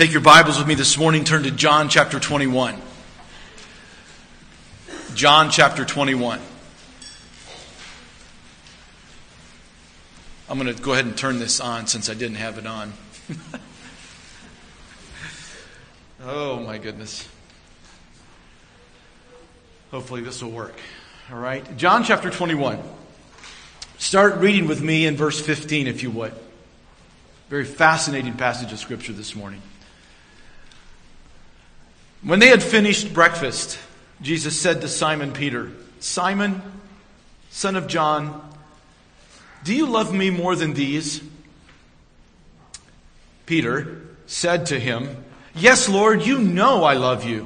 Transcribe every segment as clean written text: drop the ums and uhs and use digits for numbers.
Take your Bibles with me this morning. Turn to John chapter 21. John chapter 21. I'm going to go ahead and turn this on since I didn't have it on. Oh my goodness. Hopefully this will work. All right. John chapter 21. Start reading with me in verse 15 if you would. Very fascinating passage of Scripture this morning. When they had finished breakfast, Jesus said to Simon Peter, "Simon, son of John, do you love me more than these?" Peter said to him, "Yes, Lord, you know I love you."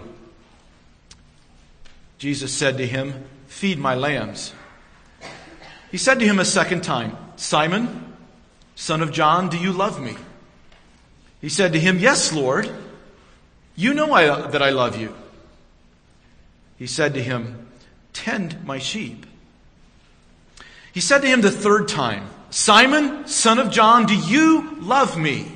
Jesus said to him, "Feed my lambs." He said to him a second time, "Simon, son of John, do you love me?" He said to him, "Yes, Lord, you know that I love you." He said to him, "Tend my sheep." He said to him the third time, "Simon, son of John, do you love me?"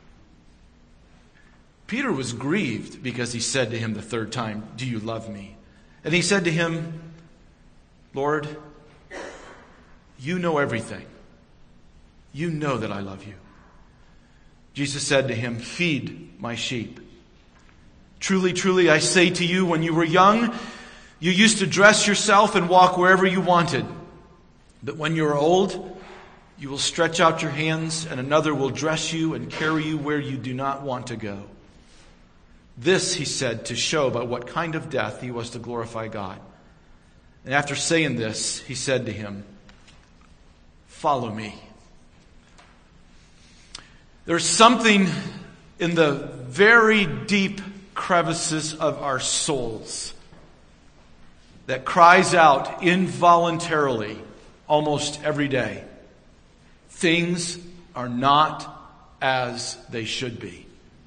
Peter was grieved because he said to him the third time, "Do you love me?" And he said to him, "Lord, you know everything. You know that I love you." Jesus said to him, "Feed my sheep. Truly, truly, I say to you, when you were young, you used to dress yourself and walk wherever you wanted. But when you are old, you will stretch out your hands, and another will dress you and carry you where you do not want to go." This he said to show by what kind of death he was to glorify God. And after saying this, he said to him, "Follow me." There's something in the very deep crevices of our souls that cries out involuntarily almost every day. Things are not as they should be.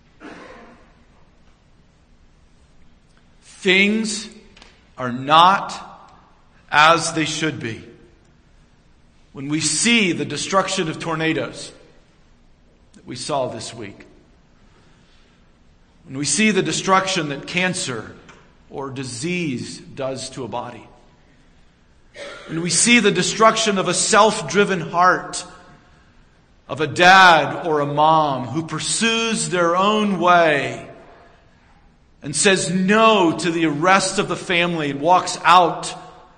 Things are not as they should be. When we see the destruction of tornadoes that we saw this week, when we see the destruction that cancer or disease does to a body, when we see the destruction of a self-driven heart, of a dad or a mom who pursues their own way and says no to the rest of the family and walks out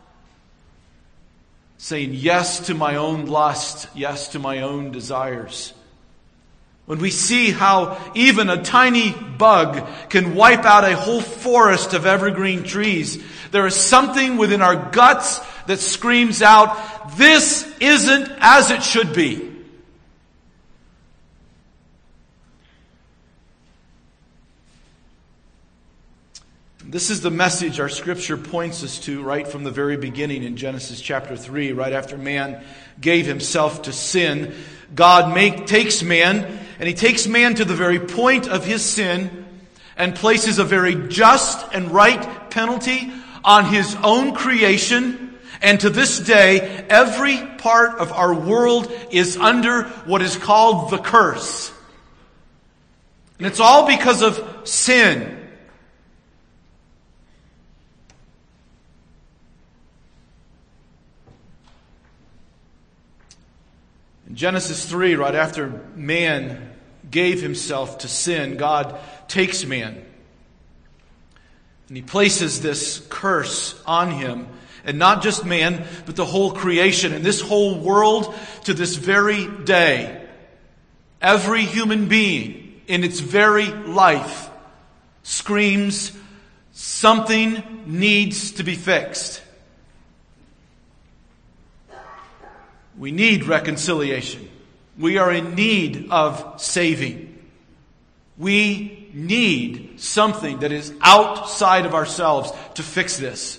saying yes to my own lust, yes to my own desires. When we see how even a tiny bug can wipe out a whole forest of evergreen trees, there is something within our guts that screams out, "This isn't as it should be." This is the message our Scripture points us to right from the very beginning in Genesis chapter 3. Right after man gave himself to sin, God takes man, and He takes man to the very point of his sin and places a very just and right penalty on His own creation. And to this day, every part of our world is under what is called the curse. And it's all because of sin. In Genesis 3, right after man gave himself to sin, God takes man and He places this curse on him. And not just man, but the whole creation and this whole world to this very day. Every human being in its very life screams, something needs to be fixed. We need reconciliation. We are in need of saving. We need something that is outside of ourselves to fix this.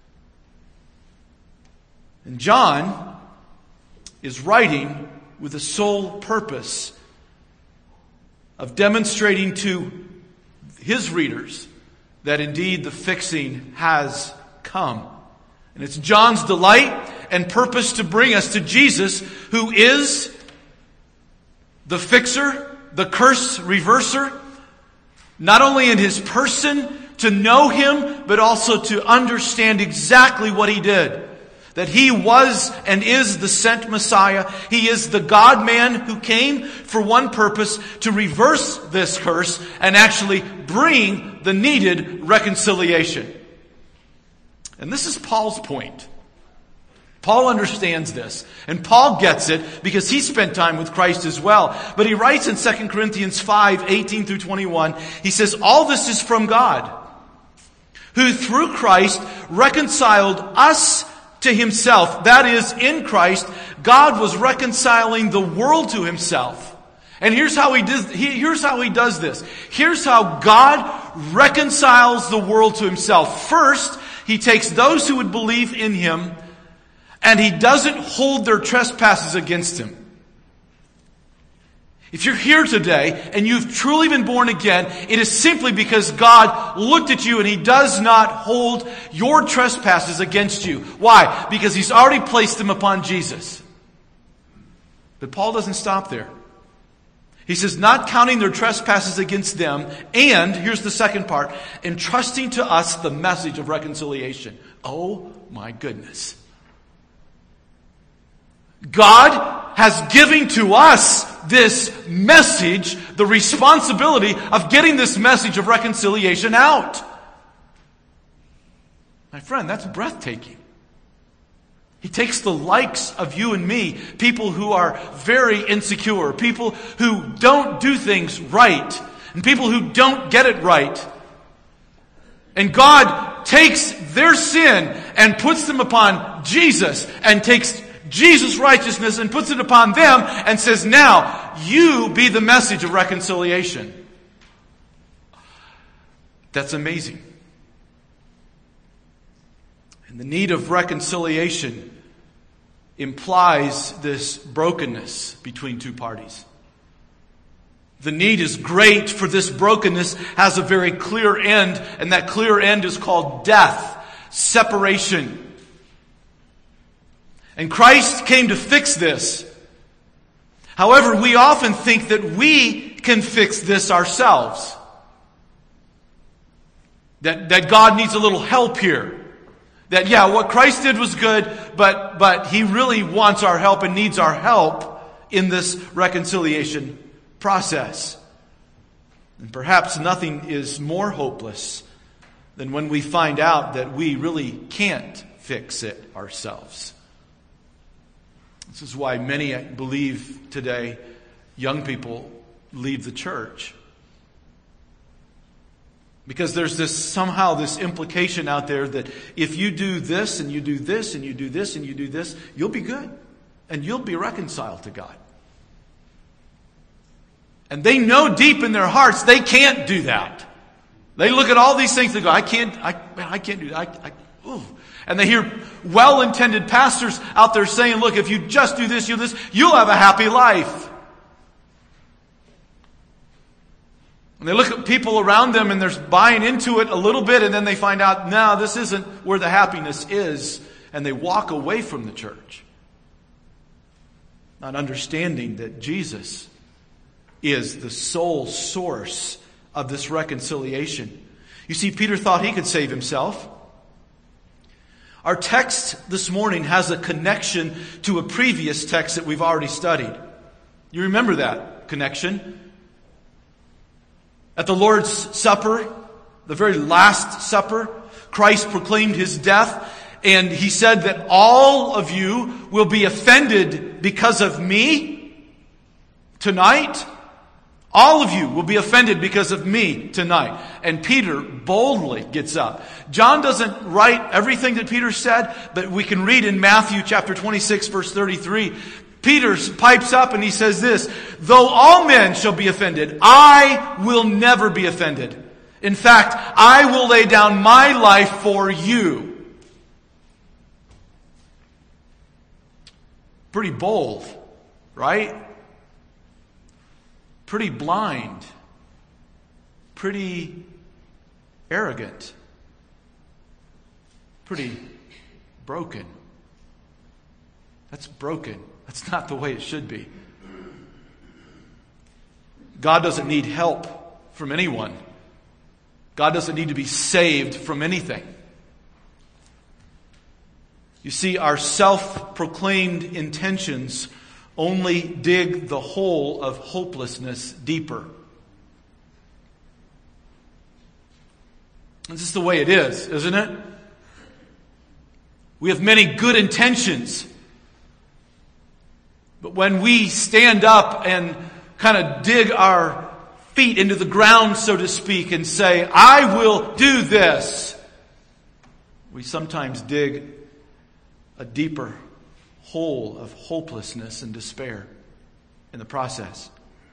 And John is writing with the sole purpose of demonstrating to his readers that indeed the fixing has come. And it's John's delight and purpose to bring us to Jesus, who is the fixer, the curse reverser, Not only in His person, to know Him, but also to understand exactly what He did. That He was and is the sent Messiah. He is the God-man who came for one purpose, to reverse this curse and actually bring the needed reconciliation. And this is Paul's point. Paul understands this. And Paul gets it because he spent time with Christ as well. But he writes in 2 Corinthians 5, 18 through 21, he says, all this is from God, who through Christ reconciled us to Himself. That is, in Christ, God was reconciling the world to Himself. And here's how He does this. Here's how God reconciles the world to Himself. First, He takes those who would believe in Him, and He doesn't hold their trespasses against Him. If you're here today and you've truly been born again, it is simply because God looked at you and He does not hold your trespasses against you. Why? Because He's already placed them upon Jesus. But Paul doesn't stop there. He says, not counting their trespasses against them, and, here's the second part, entrusting to us the message of reconciliation. Oh my goodness. God has given to us this message, the responsibility of getting this message of reconciliation out. My friend, that's breathtaking. He takes the likes of you and me, people who are very insecure, people who don't do things right, and people who don't get it right. And God takes their sin and puts them upon Jesus, and takes Jesus' righteousness and puts it upon them and says, now, you be the message of reconciliation. That's amazing. And the need of reconciliation implies this brokenness between two parties. The need is great, for this brokenness has a very clear end, and that clear end is called death, separation. And Christ came to fix this. However, we often think that we can fix this ourselves. That God needs a little help here. That, yeah, what Christ did was good, but He really wants our help and needs our help in this reconciliation process. And perhaps nothing is more hopeless than when we find out that we really can't fix it ourselves. This is why many, I believe today, young people leave the church. Because there's somehow this implication out there that if you do this and you do this and you do this and you do this, you'll be good. And you'll be reconciled to God. And they know deep in their hearts they can't do that. They look at all these things and go, I can't do that. And they hear well-intended pastors out there saying, look, if you just do this, you'll have a happy life. And they look at people around them and they're buying into it a little bit, and then they find out, no, this isn't where the happiness is. And they walk away from the church. Not understanding that Jesus is the sole source of this reconciliation. You see, Peter thought he could save himself. Our text this morning has a connection to a previous text that we've already studied. You remember that connection? At the Lord's Supper, the very last supper, Christ proclaimed His death, and He said that all of you will be offended because of me tonight. All of you will be offended because of me tonight. And Peter boldly gets up. John doesn't write everything that Peter said, but we can read in Matthew chapter 26, verse 33. Peter pipes up and he says this, though all men shall be offended, I will never be offended. In fact, I will lay down my life for you. Pretty bold, right? Pretty blind, pretty arrogant, pretty broken. That's broken. That's not the way it should be. God doesn't need help from anyone. God doesn't need to be saved from anything. You see, our self-proclaimed intentions only dig the hole of hopelessness deeper. This is the way it is, isn't it? We have many good intentions. But when we stand up and kind of dig our feet into the ground, so to speak, and say, I will do this, we sometimes dig a deeper hole of hopelessness and despair in the process.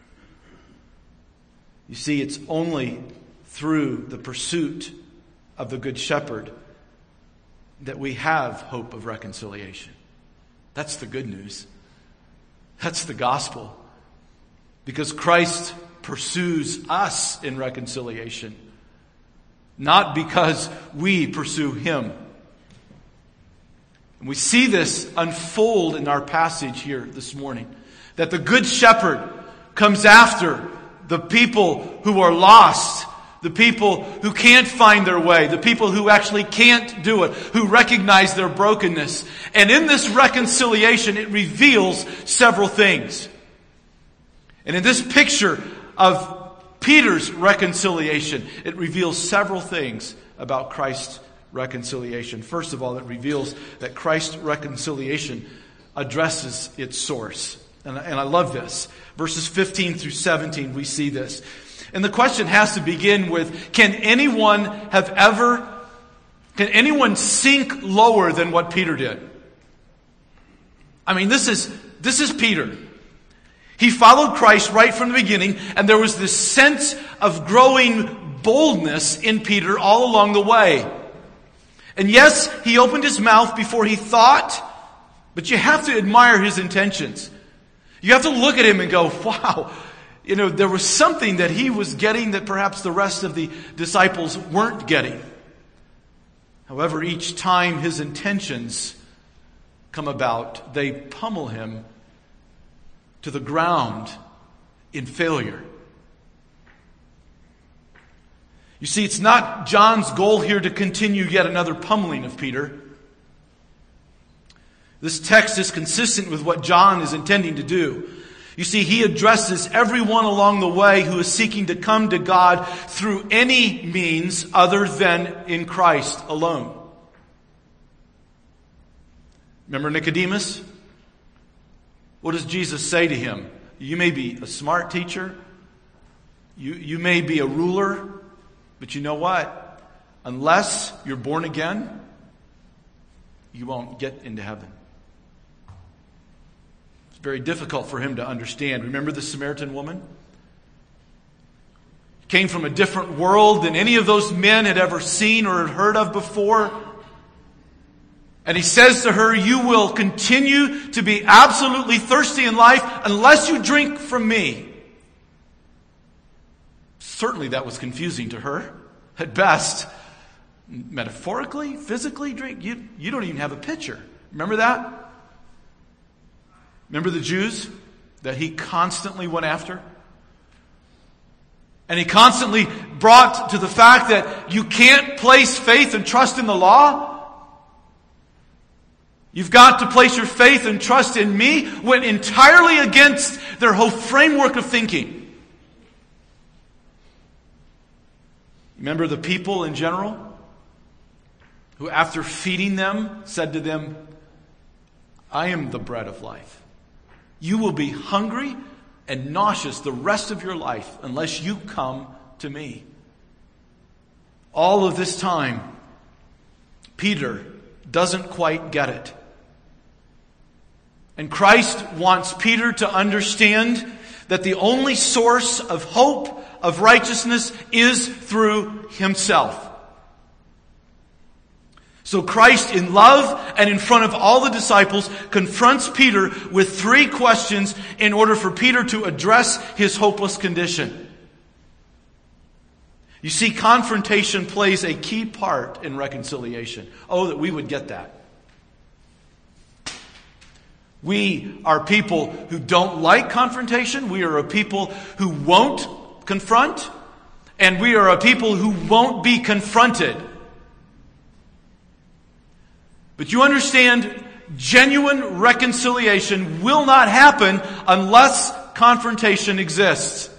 You see, it's only through the pursuit of the Good Shepherd that we have hope of reconciliation. That's the good news. That's the gospel. Because Christ pursues us in reconciliation, not because we pursue Him. And we see this unfold in our passage here this morning. That the Good Shepherd comes after the people who are lost, the people who can't find their way, the people who actually can't do it, who recognize their brokenness. And in this reconciliation, it reveals several things. And in this picture of Peter's reconciliation, it reveals several things about Christ's reconciliation. First of all, it reveals that Christ's reconciliation addresses its source. And I love this. Verses 15 through 17, we see this. And the question has to begin with, can anyone sink lower than what Peter did? I mean, this is Peter. He followed Christ right from the beginning, and there was this sense of growing boldness in Peter all along the way. And yes, he opened his mouth before he thought, but you have to admire his intentions. You have to look at him and go, wow, there was something that he was getting that perhaps the rest of the disciples weren't getting. However, each time his intentions come about, they pummel him to the ground in failure. You see, it's not John's goal here to continue yet another pummeling of Peter. This text is consistent with what John is intending to do. You see, he addresses everyone along the way who is seeking to come to God through any means other than in Christ alone. Remember Nicodemus? What does Jesus say to him? You may be a smart teacher. You may be a ruler. But you know what? Unless you're born again, you won't get into heaven. It's very difficult for him to understand. Remember the Samaritan woman? Came from a different world than any of those men had ever seen or had heard of before. And he says to her, you will continue to be absolutely thirsty in life unless you drink from me. Certainly that was confusing to her. At best, metaphorically, physically, drink. You don't even have a pitcher. Remember that? Remember the Jews that he constantly went after? And he constantly brought to the fact that you can't place faith and trust in the law. You've got to place your faith and trust in me. Went entirely against their whole framework of thinking. Remember the people in general who after feeding them said to them, I am the bread of life. You will be hungry and nauseous the rest of your life unless you come to me. All of this time, Peter doesn't quite get it. And Christ wants Peter to understand that the only source of hope, of righteousness, is through himself. So Christ, in love and in front of all the disciples, confronts Peter with three questions in order for Peter to address his hopeless condition. You see, confrontation plays a key part in reconciliation. Oh, that we would get that. We are people who don't like confrontation. We are a people who won't confront. And we are a people who won't be confronted. But you understand, genuine reconciliation will not happen unless confrontation exists.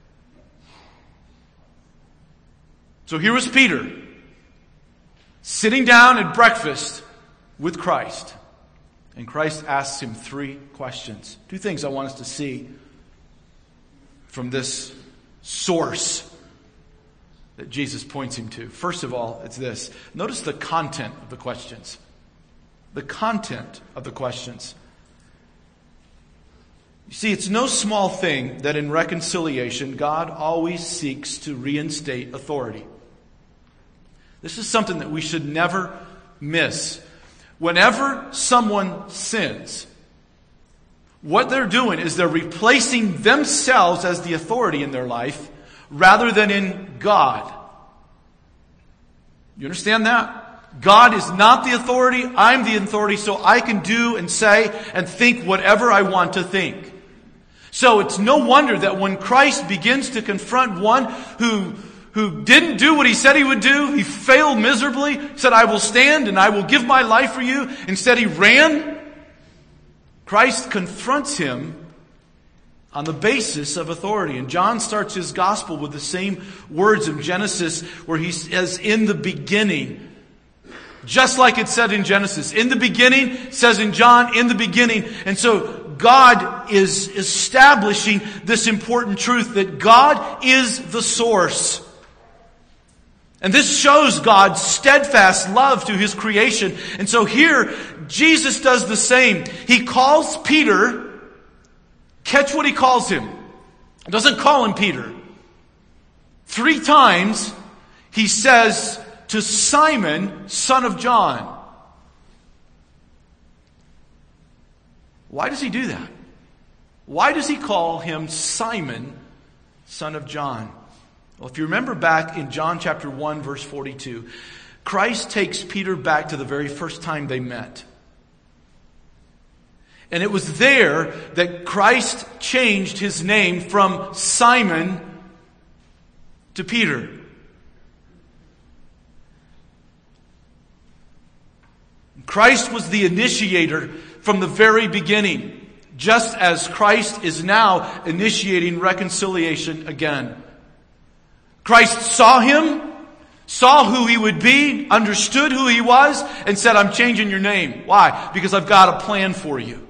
So here was Peter, sitting down at breakfast with Christ. And Christ asks him 3 questions. 2 things I want us to see from this source that Jesus points him to. First of all, it's this. Notice the content of the questions. The content of the questions. You see, it's no small thing that in reconciliation, God always seeks to reinstate authority. This is something that we should never miss. Whenever someone sins, what they're doing is they're replacing themselves as the authority in their life rather than in God. You understand that? God is not the authority. I'm the authority, so I can do and say and think whatever I want to think. So it's no wonder that when Christ begins to confront one who didn't do what he said he would do, he failed miserably, said, I will stand and I will give my life for you. Instead he ran. Christ confronts him on the basis of authority. And John starts his gospel with the same words in Genesis where he says, in the beginning. Just like it said in Genesis. In the beginning, says in John, in the beginning. And so God is establishing this important truth that God is the source. And this shows God's steadfast love to His creation. And so here, Jesus does the same. He calls Peter, catch what He calls him. He doesn't call him Peter. 3 times He says to Simon, son of John. Why does He do that? Why does He call him Simon, son of John? Well, if you remember back in John chapter 1, verse 42, Christ takes Peter back to the very first time they met. And it was there that Christ changed his name from Simon to Peter. Christ was the initiator from the very beginning, just as Christ is now initiating reconciliation again. Christ saw him, saw who he would be, understood who he was, and said, I'm changing your name. Why? Because I've got a plan for you.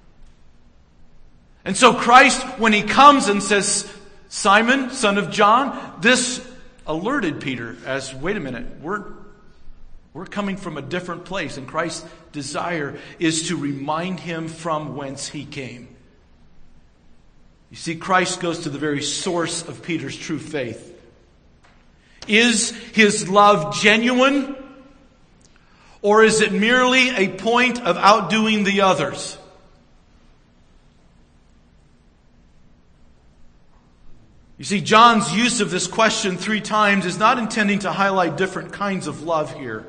And so Christ, when he comes and says, Simon, son of John, this alerted Peter as, wait a minute, we're coming from a different place. And Christ's desire is to remind him from whence he came. You see, Christ goes to the very source of Peter's true faith. Is his love genuine? Or is it merely a point of outdoing the others? You see, John's use of this question 3 times is not intending to highlight different kinds of love here.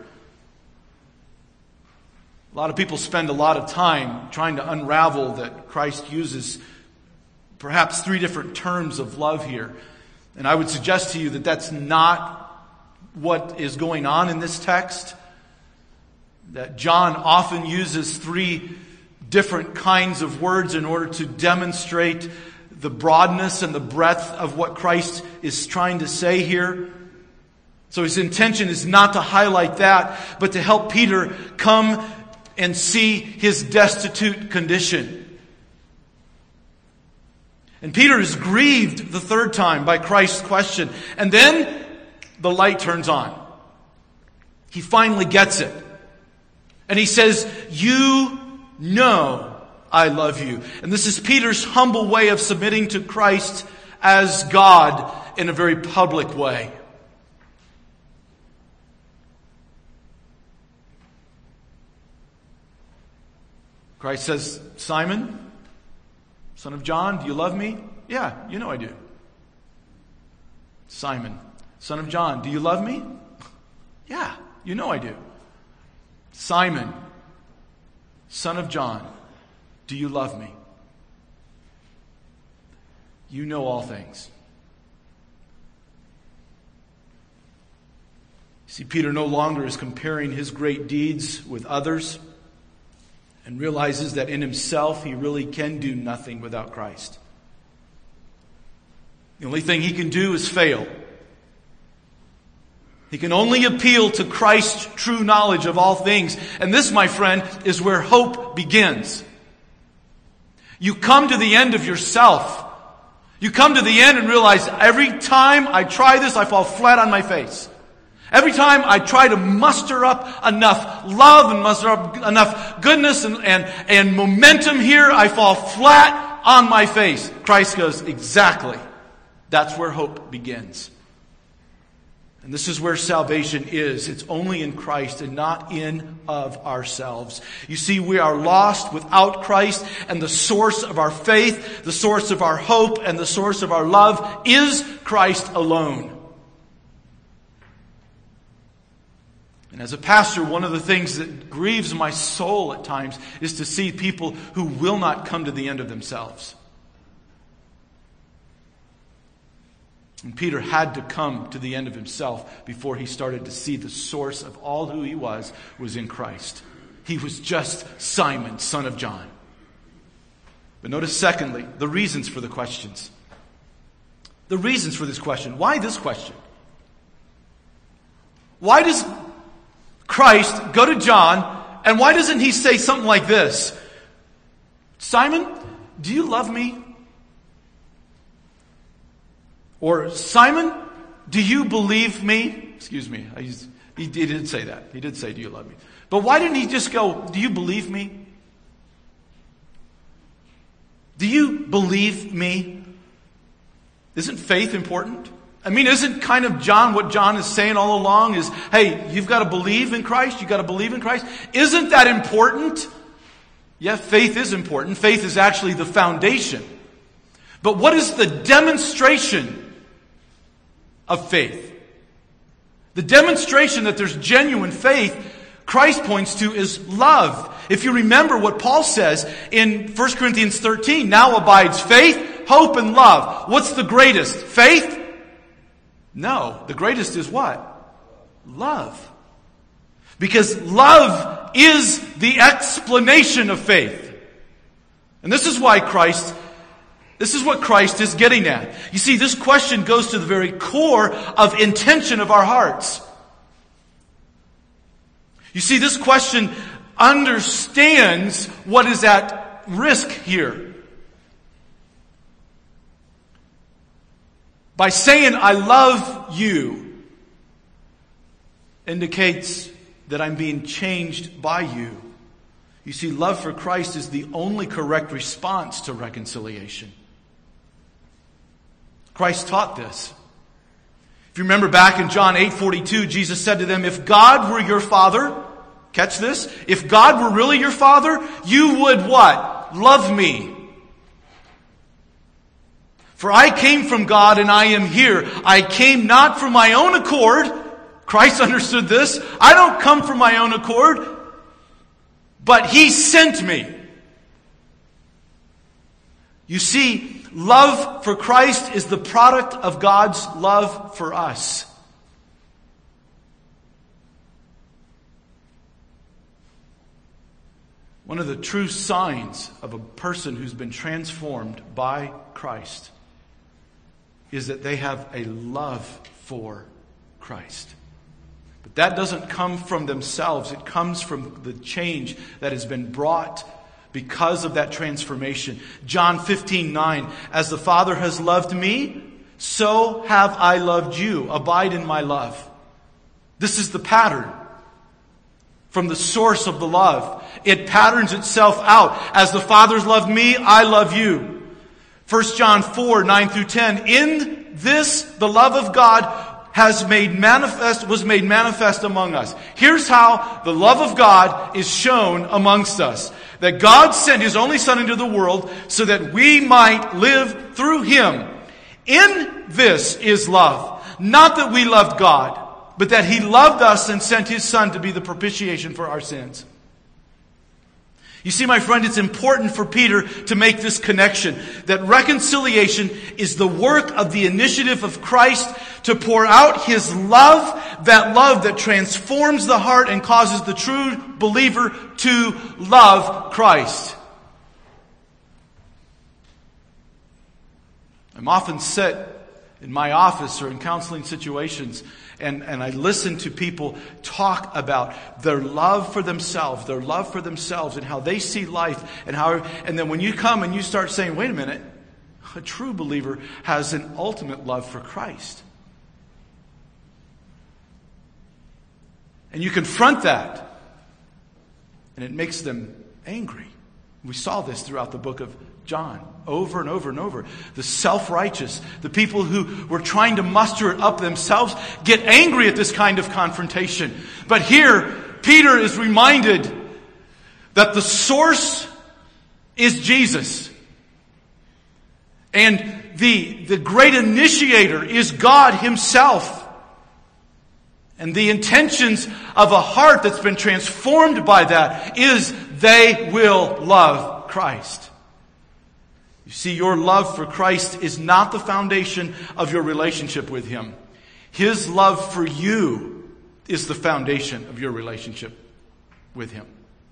A lot of people spend a lot of time trying to unravel that Christ uses perhaps 3 different terms of love here. And I would suggest to you that that's not what is going on in this text. That John often uses 3 different kinds of words in order to demonstrate the broadness and the breadth of what Christ is trying to say here. So his intention is not to highlight that, but to help Peter come and see his destitute condition. And Peter is grieved the 3rd time by Christ's question. And then the light turns on. He finally gets it. And he says, you know I love you. And this is Peter's humble way of submitting to Christ as God in a very public way. Christ says, Simon, son of John, do you love me? Yeah, you know I do. Simon, son of John, do you love me? Yeah, you know I do. Simon, son of John, do you love me? You know all things. See, Peter no longer is comparing his great deeds with others and realizes that in himself he really can do nothing without Christ. The only thing he can do is fail. He can only appeal to Christ's true knowledge of all things. And this, my friend, is where hope begins. You come to the end of yourself. You come to the end and realize every time I try this, I fall flat on my face. Every time I try to muster up enough love and muster up enough goodness and momentum here, I fall flat on my face. Christ goes, exactly. That's where hope begins. And this is where salvation is. It's only in Christ and not in of ourselves. You see, we are lost without Christ, and the source of our faith, the source of our hope, and the source of our love is Christ alone. And as a pastor, one of the things that grieves my soul at times is to see people who will not come to the end of themselves. And Peter had to come to the end of himself before he started to see the source of all who he was in Christ. He was just Simon, son of John. But notice, secondly, the reasons for the questions. The reasons for this question. Why this question? Why does Christ go to John, and why doesn't he say something like this? Simon, do you love me? Or, Simon, do you believe me? Excuse me. He did say that. He did say, do you love me? But why didn't he just go, do you believe me? Do you believe me? Isn't faith important? I mean, isn't kind of John, what John is saying all along is, hey, you've got to believe in Christ. You've got to believe in Christ. Isn't that important? Yeah, faith is important. Faith is actually the foundation. But what is the demonstration of faith? The demonstration that there's genuine faith, Christ points to, is love. If you remember what Paul says in 1 Corinthians 13, now abides faith, hope, and love. What's the greatest? Faith? No. The greatest is what? Love. Because love is the explanation of faith. And this is what Christ is getting at. You see, this question goes to the very core of intention of our hearts. You see, this question understands what is at risk here. By saying, I love you, indicates that I'm being changed by you. You see, love for Christ is the only correct response to reconciliation. Christ taught this. If you remember back in John 8:42, Jesus said to them, if God were your Father, catch this, if God were really your Father, you would what? Love me. For I came from God and I am here. I came not from my own accord. Christ understood this. I don't come from my own accord, but He sent me. You see, love for Christ is the product of God's love for us. One of the true signs of a person who's been transformed by Christ is that they have a love for Christ. But that doesn't come from themselves. It comes from the change that has been brought because of that transformation. John 15:9, as the Father has loved me, so have I loved you. Abide in my love. This is the pattern from the source of the love. It patterns itself out. As the Father's loved me, I love you. 1 John 4:9-10. In this, the love of God was made manifest among us. Here's how the love of God is shown amongst us. That God sent His only Son into the world so that we might live through Him. In this is love. Not that we loved God, but that He loved us and sent His Son to be the propitiation for our sins. You see, my friend, it's important for Peter to make this connection. That reconciliation is the work of the initiative of Christ to pour out His love that love that transforms the heart and causes the true believer to love Christ. I'm often sit in my office or in counseling situations, and I listen to people talk about their love for themselves, and how they see life, and then when you come and you start saying, wait a minute, a true believer has an ultimate love for Christ. And you confront that, and it makes them angry. We saw this throughout the book of John, over and over and over. The self-righteous, the people who were trying to muster it up themselves, get angry at this kind of confrontation. But here, Peter is reminded that the source is Jesus. And the great initiator is God Himself. And the intentions of a heart that's been transformed by that is they will love Christ. You see, your love for Christ is not the foundation of your relationship with Him. His love for you is the foundation of your relationship with Him.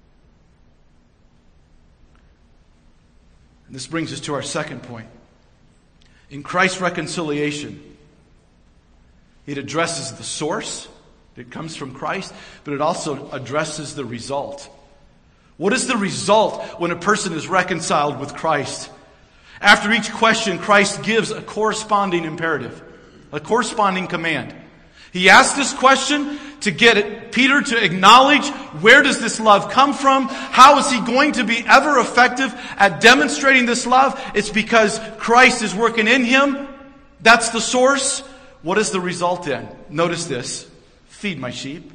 And this brings us to our second point. In Christ's reconciliation, it addresses the source. It comes from Christ, but it also addresses the result. What is the result when a person is reconciled with Christ? After each question, Christ gives a corresponding imperative, a corresponding command. He asks this question to get Peter to acknowledge, where does this love come from? How is he going to be ever effective at demonstrating this love? It's because Christ is working in him. That's the source. What is the result then? Notice this. Feed my sheep.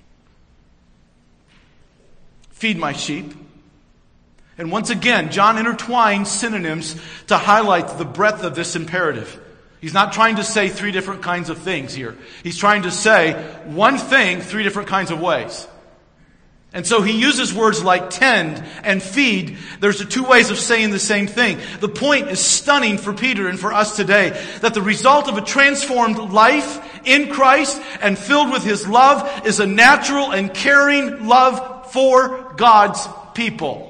Feed my sheep. And once again, John intertwines synonyms to highlight the breadth of this imperative. He's not trying to say three different kinds of things here. He's trying to say one thing three different kinds of ways. And so he uses words like tend and feed. There's two ways of saying the same thing. The point is stunning for Peter and for us today, that the result of a transformed life in Christ and filled with His love is a natural and caring love for God's people.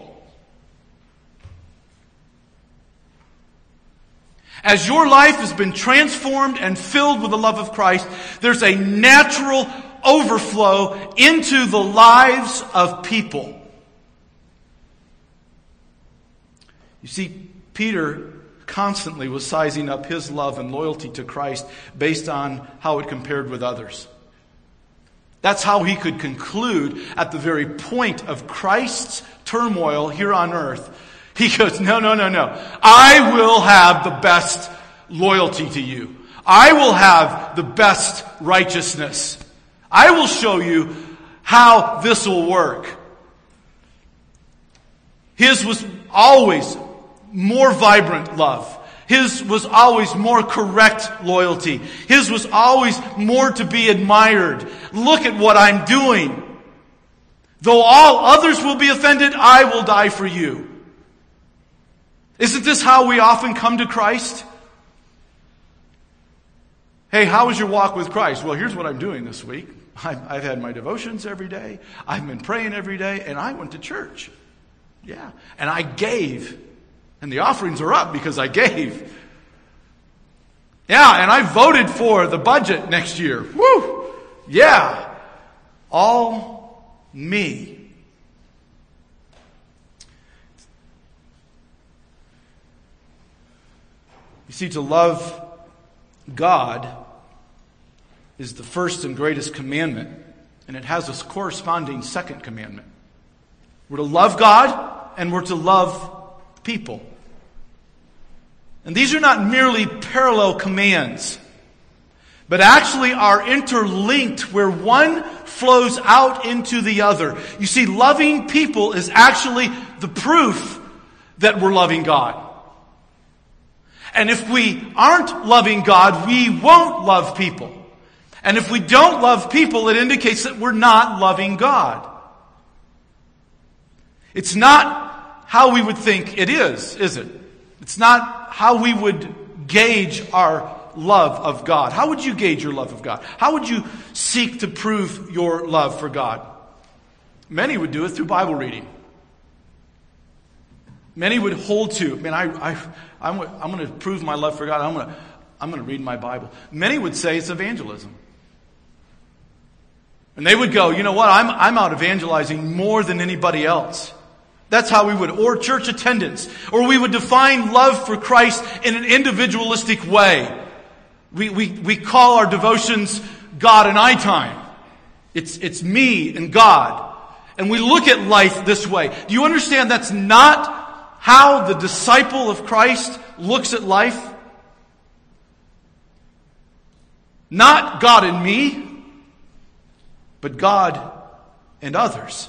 As your life has been transformed and filled with the love of Christ, there's a natural overflow into the lives of people. You see, Peter constantly was sizing up his love and loyalty to Christ based on how it compared with others. That's how he could conclude at the very point of Christ's turmoil here on earth. He goes, no. I will have the best loyalty to you. I will have the best righteousness. I will show you how this will work. His was always more vibrant love. His was always more correct loyalty. His was always more to be admired. Look at what I'm doing. Though all others will be offended, I will die for you. Isn't this how we often come to Christ? Hey, how was your walk with Christ? Well, here's what I'm doing this week. I've had my devotions every day. I've been praying every day. And I went to church. Yeah. And I gave. And the offerings are up because I gave. Yeah. And I voted for the budget next year. Woo! Yeah. All me. You see, to love God is the first and greatest commandment, and it has a corresponding second commandment. We're to love God, and we're to love people. And these are not merely parallel commands, but actually are interlinked where one flows out into the other. You see, loving people is actually the proof that we're loving God. And if we aren't loving God, we won't love people. And if we don't love people, it indicates that we're not loving God. It's not how we would think it is it? It's not how we would gauge our love of God? How would you gauge your love of God? How would you seek to prove your love for God? Many would do it through Bible reading. Many would hold to, man, I'm going to prove my love for God. I'm going to read my Bible. Many would say it's evangelism. And they would go, you know what, I'm out evangelizing more than anybody else. That's how we would, or church attendance. Or we would define love for Christ in an individualistic way. We call our devotions God and I time. It's me and God. And we look at life this way. Do you understand that's not how the disciple of Christ looks at life? Not God and me, but God and others.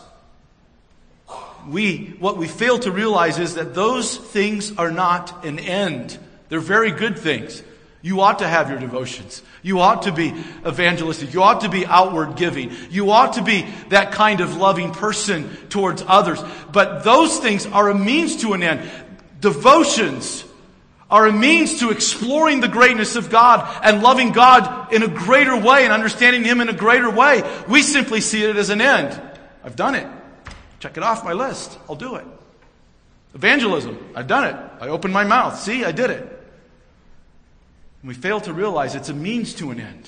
What we fail to realize is that those things are not an end. They're very good things. You ought to have your devotions. You ought to be evangelistic. You ought to be outward giving. You ought to be that kind of loving person towards others. But those things are a means to an end. Devotions are a means to exploring the greatness of God and loving God in a greater way and understanding Him in a greater way. We simply see it as an end. I've done it. Check it off my list. I'll do it. Evangelism. I've done it. I opened my mouth. See, I did it. And we fail to realize it's a means to an end.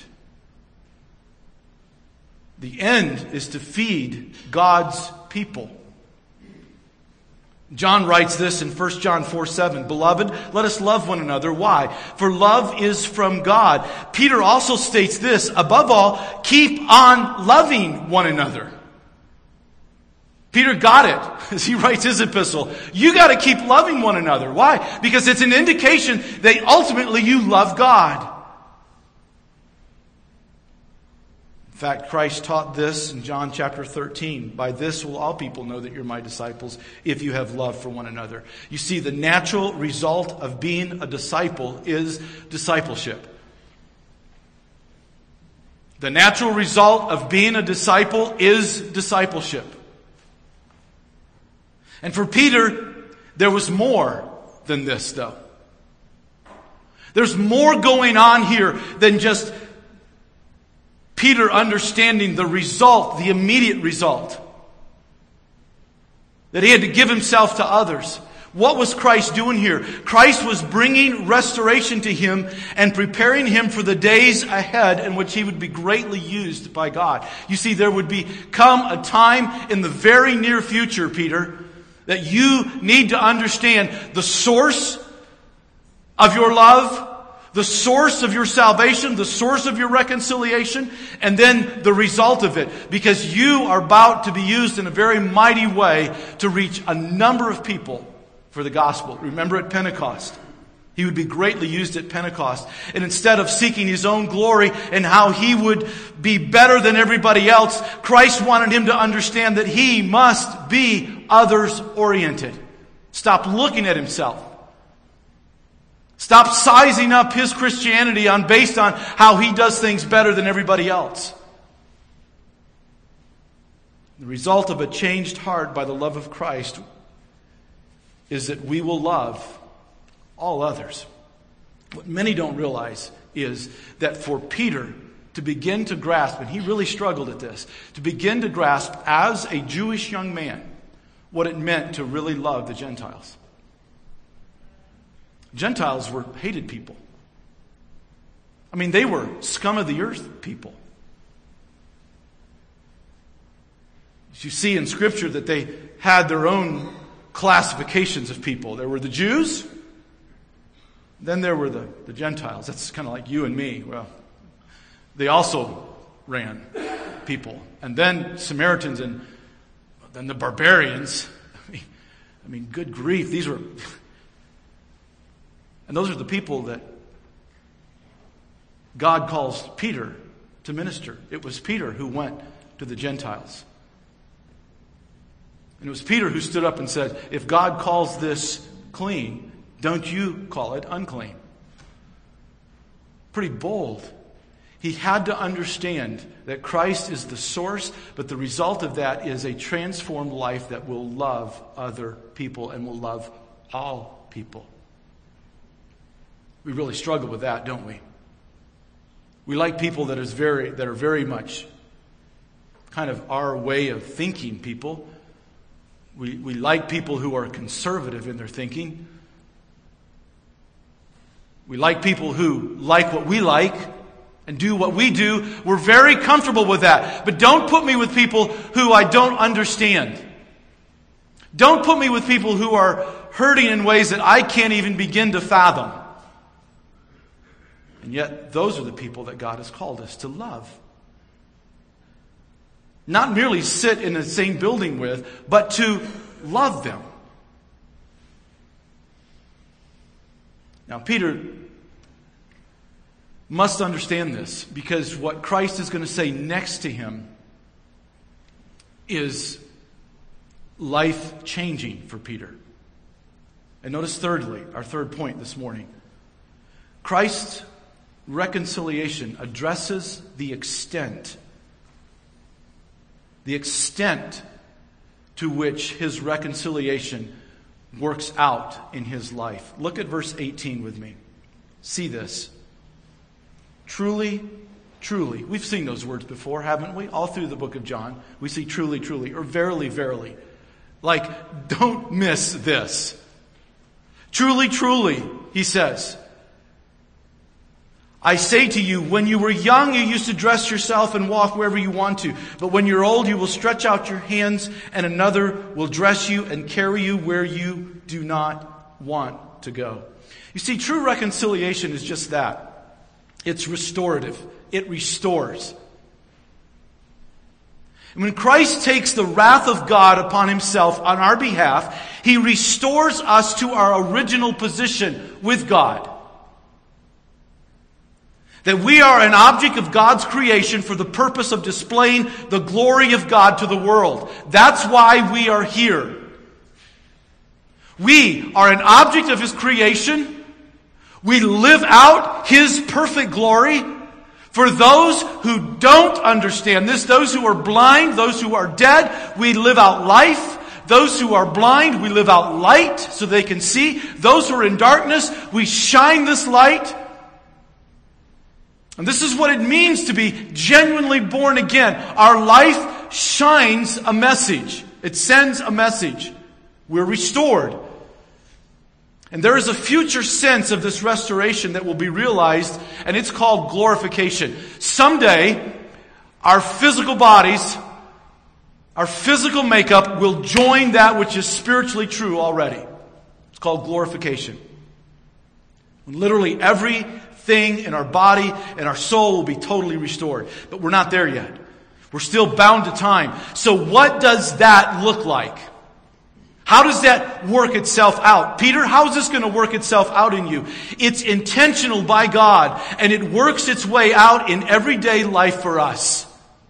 The end is to feed God's people. John writes this in 1 John 4:7. Beloved, let us love one another. Why? For love is from God. Peter also states this. Above all, keep on loving one another. Peter got it as he writes his epistle. You got to keep loving one another. Why? Because it's an indication that ultimately you love God. In fact, Christ taught this in John chapter 13. By this will all people know that you're my disciples, if you have love for one another. You see, the natural result of being a disciple is discipleship. The natural result of being a disciple is discipleship. And for Peter, there was more than this, though. There's more going on here than just Peter understanding the result, the immediate result. That he had to give himself to others. What was Christ doing here? Christ was bringing restoration to him and preparing him for the days ahead in which he would be greatly used by God. You see, there would come a time in the very near future, Peter, that you need to understand the source of your love, the source of your salvation, the source of your reconciliation, and then the result of it. Because you are about to be used in a very mighty way to reach a number of people for the gospel. Remember at Pentecost. He would be greatly used at Pentecost. And instead of seeking his own glory and how he would be better than everybody else, Christ wanted him to understand that he must be others-oriented. Stop looking at himself. Stop sizing up his Christianity based on how he does things better than everybody else. The result of a changed heart by the love of Christ is that we will love all others. What many don't realize is that for Peter to begin to grasp, and he really struggled at this, to begin to grasp as a Jewish young man what it meant to really love the Gentiles. Gentiles were hated people. I mean, they were scum of the earth people. You see in Scripture that they had their own classifications of people. There were the Jews. Then there were the Gentiles. That's kind of like you and me. Well, they also ran people. And then Samaritans and then the barbarians. I mean, good grief. These were... And those are the people that God calls Peter to minister. It was Peter who went to the Gentiles. And it was Peter who stood up and said, if God calls this clean, don't you call it unclean? Pretty bold. He had to understand that Christ is the source, but the result of that is a transformed life that will love other people and will love all people. We really struggle with that, don't we? We like people that are very much kind of our way of thinking people. We like people who are conservative in their thinking. We like people who like what we like and do what we do. We're very comfortable with that. But don't put me with people who I don't understand. Don't put me with people who are hurting in ways that I can't even begin to fathom. And yet, those are the people that God has called us to love. Not merely sit in the same building with, but to love them. Now, Peter must understand this, because what Christ is going to say next to him is life-changing for Peter. And notice thirdly, our third point this morning. Christ's reconciliation addresses the extent to which his reconciliation works out in his life. Look at verse 18 with me. See this. Truly, truly. We've seen those words before, haven't we? All through the book of John. We see truly, truly, or verily, verily. Like, don't miss this. Truly, truly, he says. I say to you, when you were young, you used to dress yourself and walk wherever you want to. But when you're old, you will stretch out your hands, and another will dress you and carry you where you do not want to go. You see, true reconciliation is just that. It's restorative. It restores. And when Christ takes the wrath of God upon himself on our behalf, he restores us to our original position with God. That we are an object of God's creation for the purpose of displaying the glory of God to the world. That's why we are here. We are an object of his creation. We live out his perfect glory. For those who don't understand this, those who are blind, those who are dead, we live out life. Those who are blind, we live out light so they can see. Those who are in darkness, we shine this light. And this is what it means to be genuinely born again. Our life shines a message. It sends a message. We're restored. And there is a future sense of this restoration that will be realized, and it's called glorification. Someday, our physical bodies, our physical makeup will join that which is spiritually true already. It's called glorification. Literally everything in our body and our soul will be totally restored. But we're not there yet. We're still bound to time. So what does that look like? How does that work itself out? Peter, how is this going to work itself out in you? It's intentional by God, and it works its way out in everyday life for us.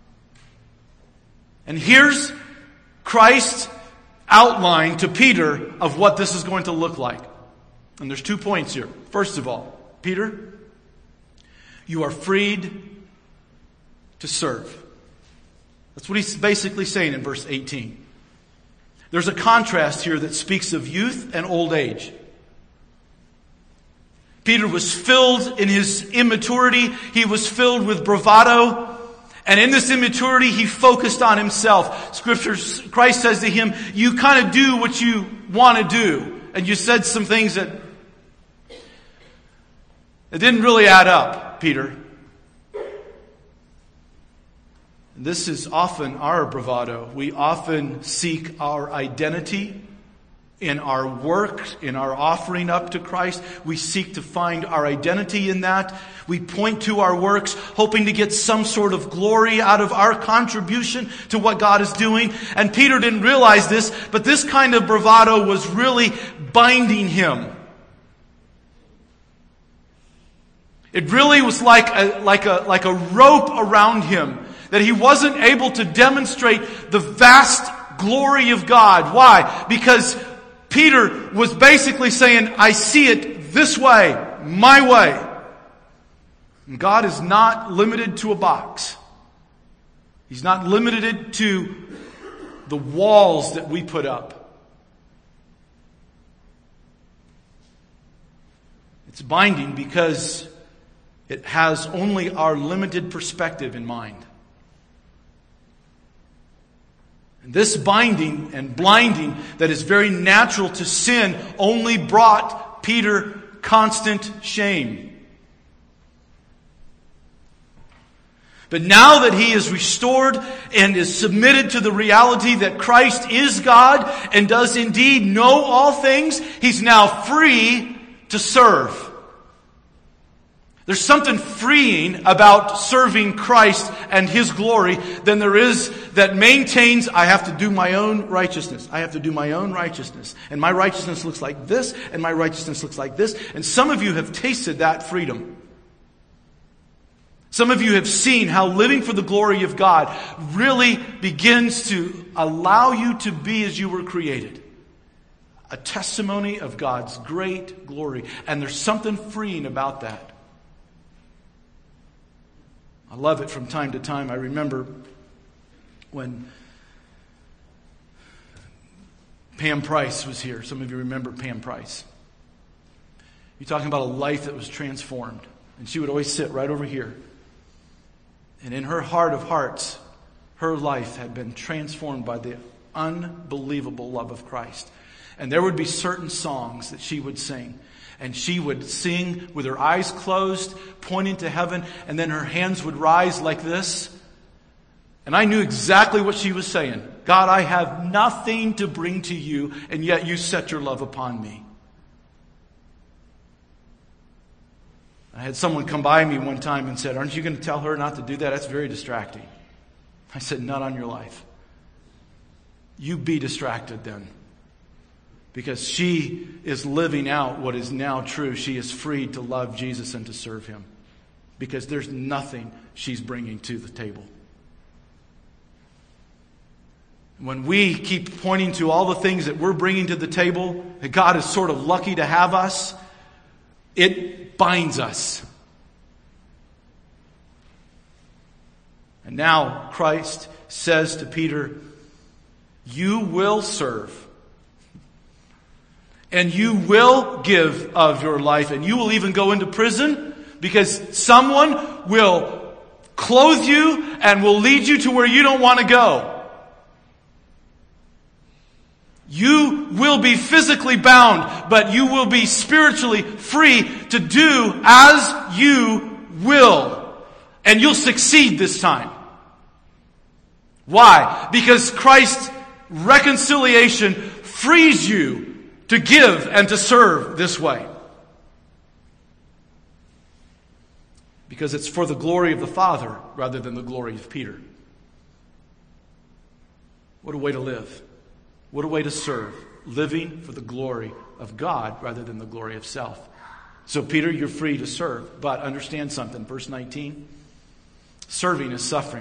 And here's Christ's outline to Peter of what this is going to look like. And there's 2 points here. First of all, Peter, you are freed to serve. That's what he's basically saying in verse 18. There's a contrast here that speaks of youth and old age. Peter was filled in his immaturity. He was filled with bravado. And in this immaturity, he focused on himself. Christ says to him, you kind of do what you want to do. And you said some things that it didn't really add up, Peter. This is often our bravado. We often seek our identity in our work, in our offering up to Christ. We seek to find our identity in that. We point to our works, hoping to get some sort of glory out of our contribution to what God is doing. And Peter didn't realize this, but this kind of bravado was really binding him. It really was like a rope around him, that he wasn't able to demonstrate the vast glory of God. Why? Because Peter was basically saying, I see it this way, my way. And God is not limited to a box. He's not limited to the walls that we put up. It's binding because It has only our limited perspective in mind. And this binding and blinding that is very natural to sin only brought Peter constant shame. But now that he is restored and is submitted to the reality that Christ is God and does indeed know all things, he's now free to serve. There's something freeing about serving Christ and His glory than there is that maintains, I have to do my own righteousness. I have to do my own righteousness. And my righteousness looks like this, and my righteousness looks like this. And some of you have tasted that freedom. Some of you have seen how living for the glory of God really begins to allow you to be as you were created. A testimony of God's great glory. And there's something freeing about that. I love it from time to time. I remember when Pam Price was here. Some of you remember Pam Price. You're talking about a life that was transformed. And she would always sit right over here. And in her heart of hearts, her life had been transformed by the unbelievable love of Christ. And there would be certain songs that she would sing. And she would sing with her eyes closed, pointing to heaven, and then her hands would rise like this. And I knew exactly what she was saying. God, I have nothing to bring to you, and yet you set your love upon me. I had someone come by me one time and said, aren't you going to tell her not to do that? That's very distracting. I said, not on your life. You be distracted then. Because she is living out what is now true. She is free to love Jesus and to serve Him. Because there's nothing she's bringing to the table. When we keep pointing to all the things that we're bringing to the table, that God is sort of lucky to have us, it binds us. And now Christ says to Peter, you will serve. And you will give of your life. And you will even go into prison because someone will clothe you and will lead you to where you don't want to go. You will be physically bound, but you will be spiritually free to do as you will. And you'll succeed this time. Why? Because Christ's reconciliation frees you to give and to serve this way. Because it's for the glory of the Father rather than the glory of Peter. What a way to live. What a way to serve. Living for the glory of God rather than the glory of self. So Peter, you're free to serve. But understand something. Verse 19. Serving is suffering.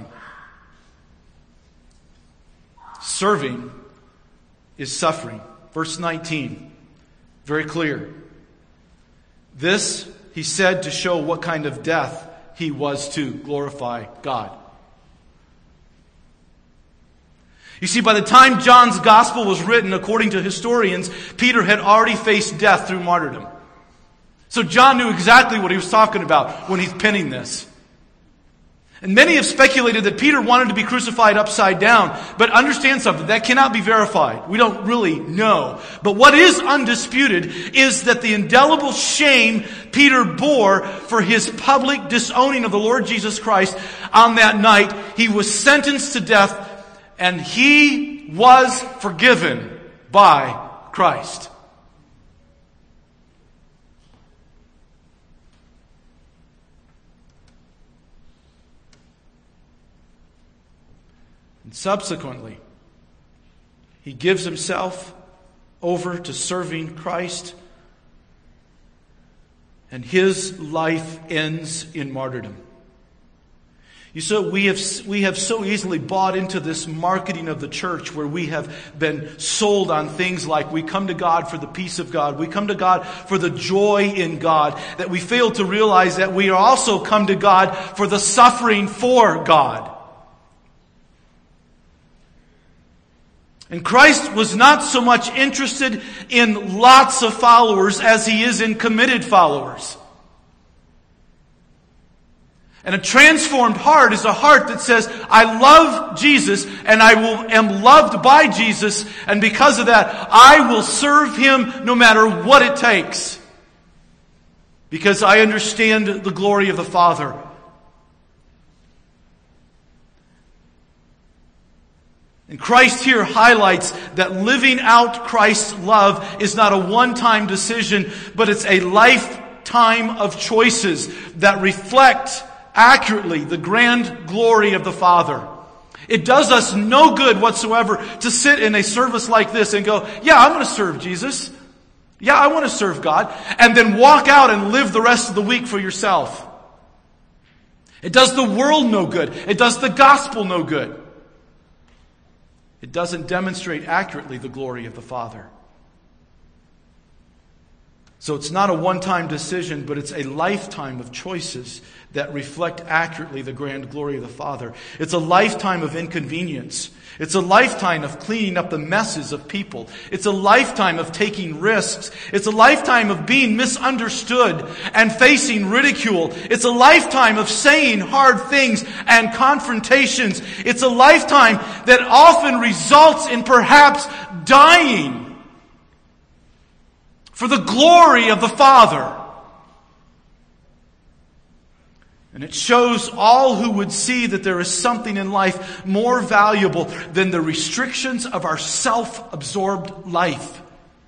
Serving is suffering. Verse 19, very clear. This, he said, to show what kind of death he was to glorify God. You see, by the time John's gospel was written, according to historians, Peter had already faced death through martyrdom. So John knew exactly what he was talking about when he's penning this. And many have speculated that Peter wanted to be crucified upside down. But understand something, that cannot be verified. We don't really know. But what is undisputed is that the indelible shame Peter bore for his public disowning of the Lord Jesus Christ on that night, he was sentenced to death and he was forgiven by Christ. And subsequently, he gives himself over to serving Christ, and his life ends in martyrdom. You see, we have so easily bought into this marketing of the church where we have been sold on things like we come to God for the peace of God, we come to God for the joy in God, that we fail to realize that we also come to God for the suffering for God. And Christ was not so much interested in lots of followers as he is in committed followers. And a transformed heart is a heart that says, I love Jesus and am loved by Jesus, and because of that, I will serve Him no matter what it takes. Because I understand the glory of the Father. And Christ here highlights that living out Christ's love is not a one-time decision, but it's a lifetime of choices that reflect accurately the grand glory of the Father. It does us no good whatsoever to sit in a service like this and go, yeah, I'm going to serve Jesus. Yeah, I want to serve God. And then walk out and live the rest of the week for yourself. It does the world no good. It does the gospel no good. It doesn't demonstrate accurately the glory of the Father. So it's not a one-time decision, but it's a lifetime of choices that reflect accurately the grand glory of the Father. It's a lifetime of inconvenience. It's a lifetime of cleaning up the messes of people. It's a lifetime of taking risks. It's a lifetime of being misunderstood and facing ridicule. It's a lifetime of saying hard things and confrontations. It's a lifetime that often results in perhaps dying for the glory of the Father. And it shows all who would see that there is something in life more valuable than the restrictions of our self-absorbed life.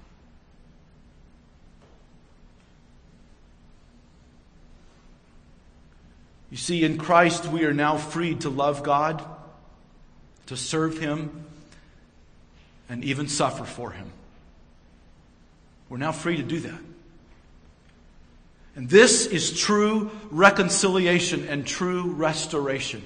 You see, in Christ we are now free to love God, to serve Him, and even suffer for Him. We're now free to do that. And this is true reconciliation and true restoration.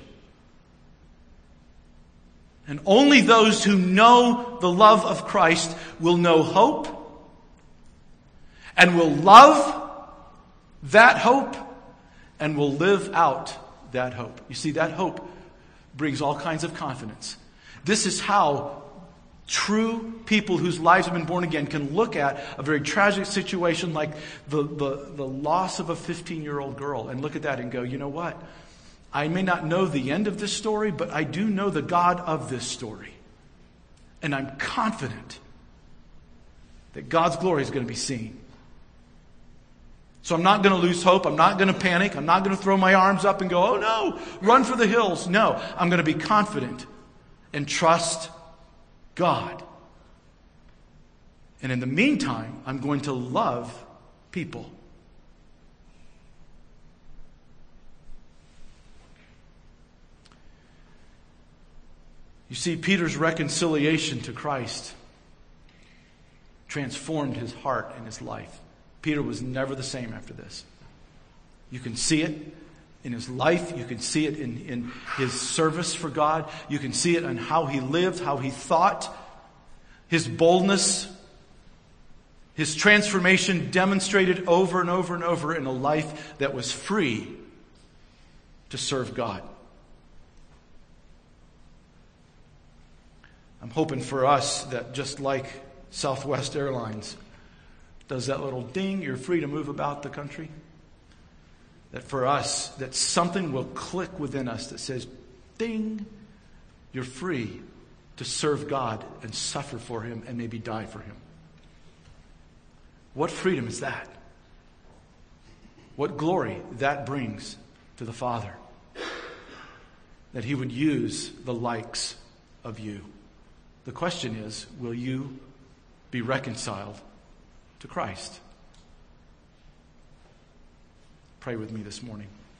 And only those who know the love of Christ will know hope and will love that hope and will live out that hope. You see, that hope brings all kinds of confidence. This is how true people whose lives have been born again can look at a very tragic situation like the loss of a 15-year-old girl and look at that and go, you know what? I may not know the end of this story, but I do know the God of this story. And I'm confident that God's glory is going to be seen. So I'm not going to lose hope. I'm not going to panic. I'm not going to throw my arms up and go, oh no, run for the hills. No, I'm going to be confident and trust God. And in the meantime, I'm going to love people. You see, Peter's reconciliation to Christ transformed his heart and his life. Peter was never the same after this. You can see it in his life. You can see it in his service for God. You can see it in how he lived, how he thought, his boldness, his transformation demonstrated over and over and over in a life that was free to serve God. I'm hoping for us that just like Southwest Airlines does that little ding, you're free to move about the country, that for us, that something will click within us that says, ding, you're free to serve God and suffer for Him and maybe die for Him. What freedom is that? What glory that brings to the Father. That He would use the likes of you. The question is, will you be reconciled to Christ? Pray with me this morning.